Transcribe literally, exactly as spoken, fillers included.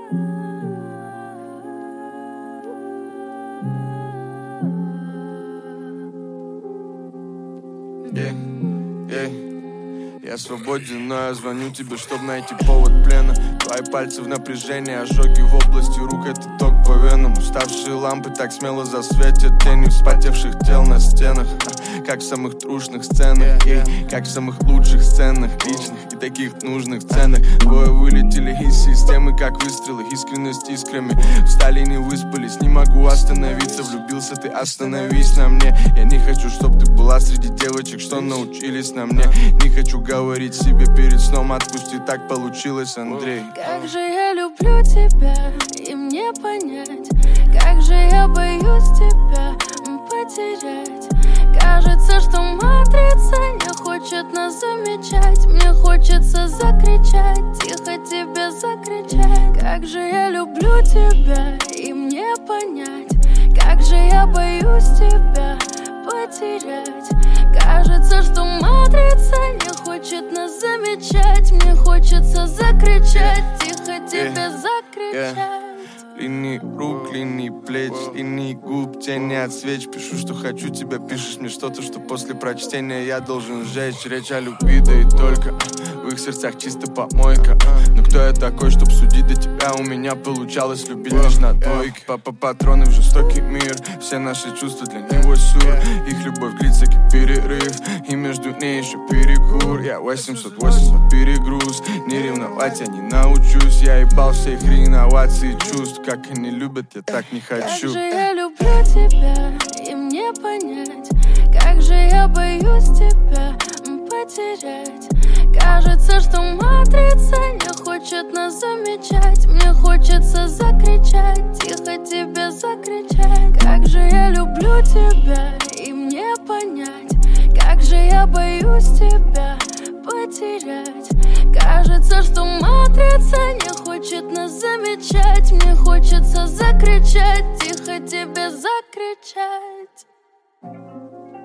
Yeah, yeah. Я свободен, но я звоню тебе, чтоб найти повод плена. Твои пальцы в напряжении, ожоги в области рук, это ток по венам. Уставшие лампы так смело засветят тенью вспотевших тел на стенах. Как в самых трушных сценах, ей, как в самых лучших сценах, личных и таких нужных сценах. Двое вылетели из системы, как выстрелы, искренность искрами. Встали, не выспались, не могу остановиться. Влюбился ты, остановись на мне. Я не хочу, чтоб ты была среди девочек, что научились на мне. Не хочу говорить себе перед сном, отпусти, так получилось, Андрей. Как же я люблю тебя, и мне понять, как же я боюсь тебя потерять. Кажется, что матрица не хочет нас замечать. Мне хочется закричать, тихо тебе закричать. Как же я люблю тебя, и мне понять, как же я боюсь тебя потерять. Кажется, что матрица не хочет нас замечать. Мне хочется закричать, тихо тебе закричать. Линии рук, линии плеч, линии губ, тени от свеч. Пишу, что хочу тебя, пишешь мне что-то, что после прочтения я должен сжечь. Речь о любви, да и только в их сердцах чисто помойка. Но кто я такой, чтоб судить до тебя? У меня получалось любить лишь на двойке. Папа патроны в жестокий мир, все наши чувства для него сюр. Их любовь длится как перерыв, и между ней еще перекур. Я восемьсот восемь под перегруз, не ревновать я не научусь. Я ебал все их реновации чувств. Как они любят, я так не хочу. Как же я люблю тебя, и мне понять, как же я боюсь тебя потерять. Кажется, что матрица не хочет нас замечать. Мне хочется закричать, тихо тебе закричать. Как же я люблю тебя, и мне понять, как же я боюсь тебя потерять. Кажется, что матрица не хочет нас замечать. Мне хочется закричать, тихо тебе закричать.